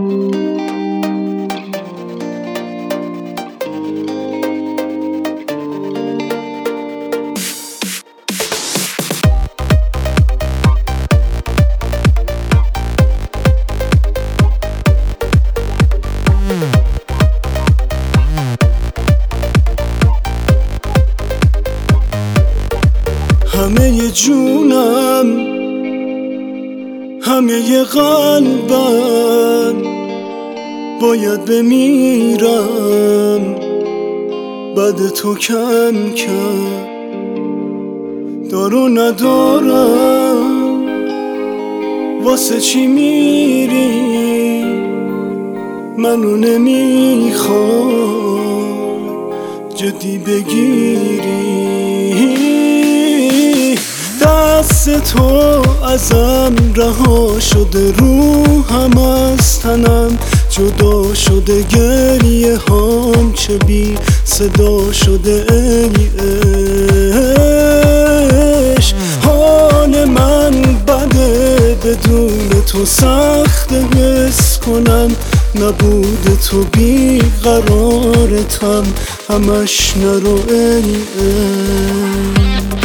همه جونم، همه قلبم باید بمیرم بعد تو کم کم. دارو ندارم واسه چی میری منو نمیخوای جدی بگیری. دست تو ازم رها شده روحم از تنم جدا شده گریه هام چه بی صدا شده ای عشق. حال من بده بدون تو سخت حس کنم نبود تو بی قرارتم همش نرو ای عشق.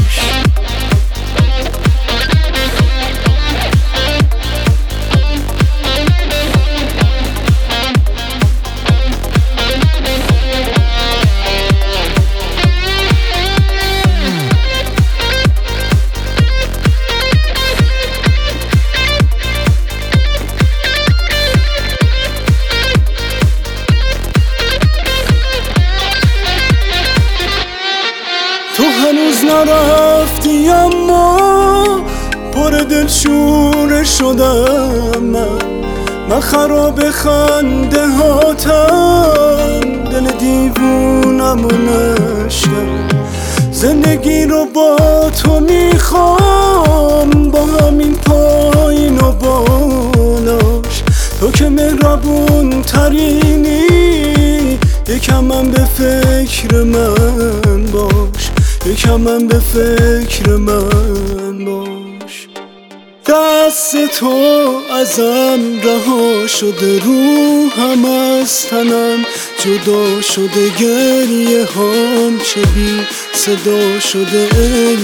تو هنوز نرفتی اما پر دلشوره شدم من خراب خنده هاتم دل دیوونم و نشکم. زندگی رو با تو میخوام با همین پایین و بالاش. تو که مهربون ترینی یکم من به فکر من باش یکم من به فکر من باش. دست تو ازم رها شده روحم از تنم جدا شده گریه هام چه بی صدا شده ای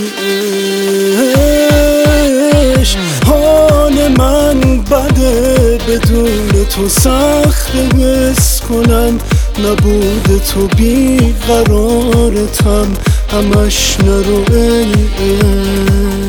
عشق. حال من بده بدون تو سخت حس کنم نبود تو بی قرارتم همش نرو ای